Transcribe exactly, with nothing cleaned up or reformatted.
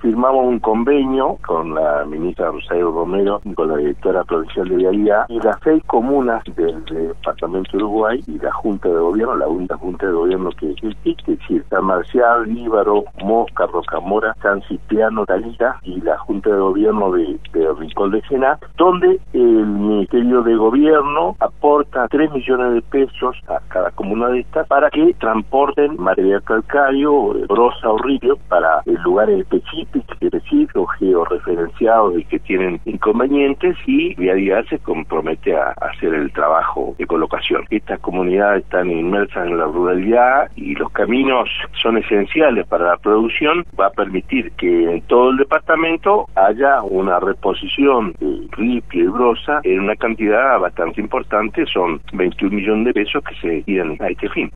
firmamos un convenio con la ministra Rosario Romero y con la directora provincial de Vialidad y las seis comunas del, del departamento de Uruguay y la Junta de Gobierno, la única Junta de Gobierno que existe, es decir, San Marcial, Líbaro, Mosca, Rocamora, San Cipriano, Talita y la Junta de Gobierno de, de Rincón de Sena, donde el Ministerio de Gobierno aporta tres millones de pesos a cada comuna de estas para que transporten material calcáreo, brosa o río para lugares específicos, específicos, georreferenciados y que tienen inconvenientes, y Vialidad se compromete a, a hacer el trabajo de colocación. Estas comunidades están inmersas en la ruralidad y los caminos son esenciales para la producción. Va a permitir que en todo el departamento haya una reposición de ripio y brosa en una cantidad bastante importante, son veintiún millones de pesos que se destinan a este fin.